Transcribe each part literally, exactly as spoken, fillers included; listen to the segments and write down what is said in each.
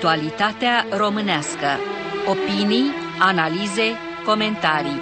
Actualitatea românească. Opinii, analize, comentarii.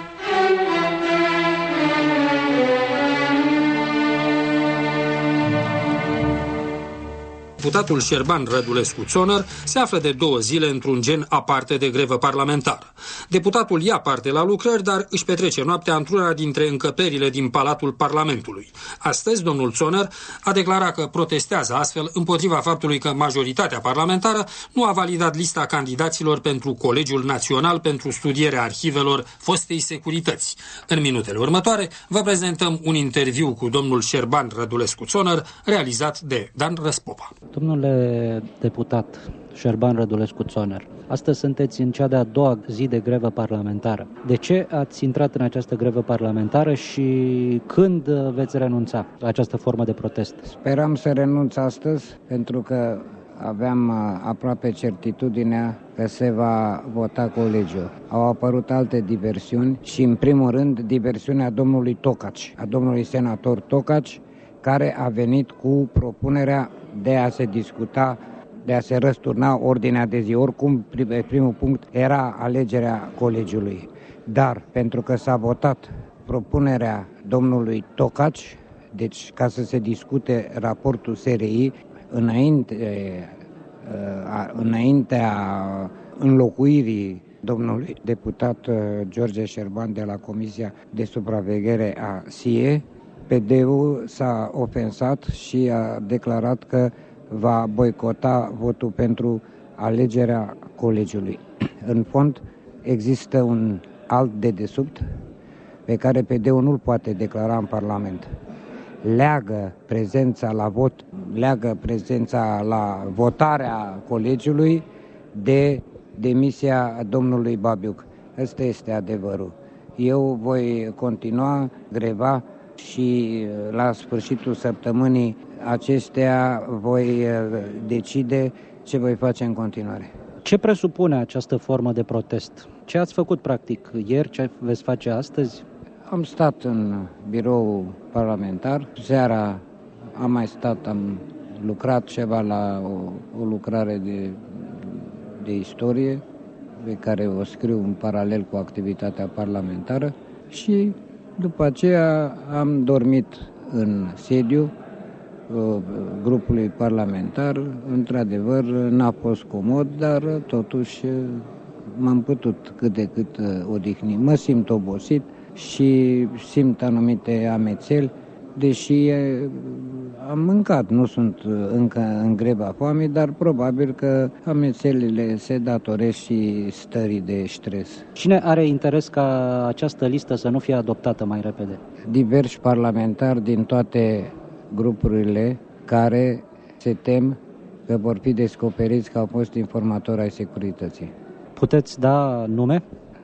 Deputatul Șerban Rădulescu-Țonăr se află de două zile într-un gen aparte de grevă parlamentară. Deputatul ia parte la lucrări, dar își petrece noaptea într-una dintre încăperile din Palatul Parlamentului. Astăzi, domnul Țonăr a declarat că protestează astfel împotriva faptului că majoritatea parlamentară nu a validat lista candidaților pentru Colegiul Național pentru studierea arhivelor fostei securități. În minutele următoare vă prezentăm un interviu cu domnul Șerban Rădulescu-Țonăr realizat de Dan Răspopa. Domnule deputat Șerban Rădulescu-Țonăr, astăzi sunteți în cea de-a doua zi de grevă parlamentară. De ce ați intrat în această grevă parlamentară și când veți renunța la această formă de protest? Speram să renunț astăzi pentru că aveam aproape certitudinea că se va vota colegiul. Au apărut alte diversiuni și, în primul rând, diversiunea domnului Tocaci, a domnului senator Tocaci, care a venit cu propunerea de a se discuta, de a se răsturna ordinea de zi. Oricum, primul punct era alegerea colegiului. Dar, pentru că s-a votat propunerea domnului Tocaci, deci ca să se discute raportul S R I, înainte, înaintea înlocuirii domnului deputat George Șerban de la Comisia de Supraveghere a S I E, P D-ul s-a ofensat și a declarat că va boicota votul pentru alegerea colegiului. În fond, există un alt dedesubt pe care P D-ul nu-l poate declara în Parlament. Leagă prezența la vot, leagă prezența la votarea colegiului de demisia domnului Babiuc. Ăsta este adevărul. Eu voi continua greva și la sfârșitul săptămânii acestea voi decide ce voi face în continuare. Ce presupune această formă de protest? Ce ați făcut practic ieri, ce veți face astăzi? Am stat în birou parlamentar, seara am mai stat, am lucrat ceva la o, o lucrare de, de istorie pe care o scriu în paralel cu activitatea parlamentară și după aceea am dormit în sediu grupului parlamentar. Într-adevăr, n-a fost comod, dar totuși m-am putut cât de cât odihni. Mă simt obosit și simt anumite amețeli, deși am mâncat, nu sunt încă în greva foamei, dar probabil că amețelile se datoresc și stării de stres. Cine are interes ca această listă să nu fie adoptată mai repede? Diversi parlamentari din toate grupurile care se tem că vor fi descoperiți că au fost informatori ai securității. Puteți da nume?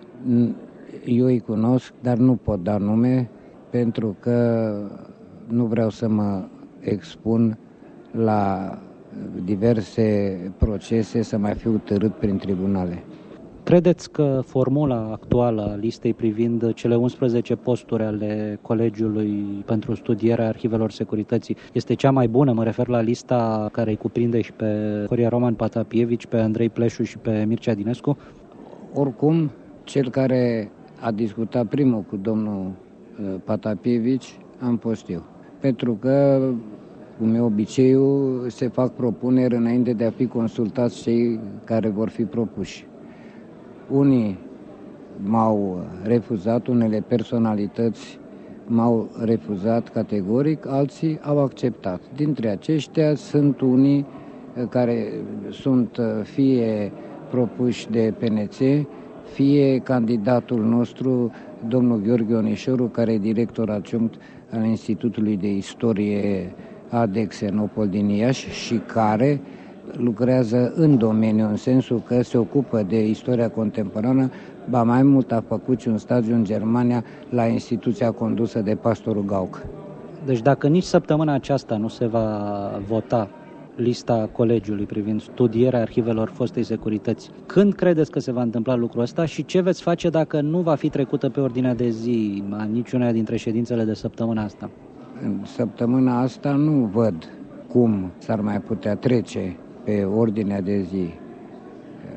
Eu îi cunosc, dar nu pot da nume pentru că nu vreau să mă expun la diverse procese, să mai fiu târât prin tribunale. Credeți că formula actuală a listei privind cele unsprezece posturi ale Colegiului pentru studierea arhivelor securității este cea mai bună? Mă refer la lista care îi cuprinde și pe Horia Roman Patapievici, pe Andrei Pleșu și pe Mircea Dinescu? Oricum, cel care a discutat primul cu domnul Patapievici am fost eu. Pentru că, cum e obiceiul, se fac propuneri înainte de a fi consultați cei care vor fi propuși. Unii m-au refuzat, unele personalități m-au refuzat categoric, alții au acceptat. Dintre aceștia sunt unii care sunt fie propuși de P N C, fie candidatul nostru, domnul Gheorghe Onișoru, care e director adjunct al Institutului de Istorie A D E Xenopol din Iași și care lucrează în domeniu, în sensul că se ocupă de istoria contemporană, ba mai mult a făcut și un stagiu în Germania la instituția condusă de pastorul Gauck. Deci dacă nici săptămâna aceasta nu se va vota lista colegiului privind studierea arhivelor fostei securități, când credeți că se va întâmpla lucrul ăsta și ce veți face dacă nu va fi trecută pe ordinea de zi a niciuna dintre ședințele de săptămâna asta? În săptămâna asta nu văd cum s-ar mai putea trece pe ordinea de zi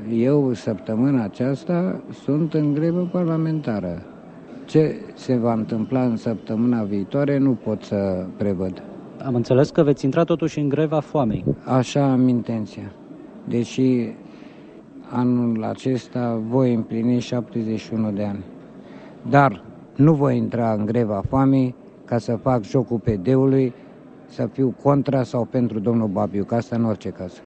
eu săptămâna aceasta sunt în grevă parlamentară. Ce se va întâmpla în săptămâna viitoare nu pot să prevăd. Am înțeles că veți intra totuși în greva foamei. Așa am intenția. Deși anul acesta voi împlini șaptezeci și unu de ani. Dar nu voi intra în greva foamei ca să fac jocul P D-ului, să fiu contra sau pentru domnul Babiu, că asta în orice caz.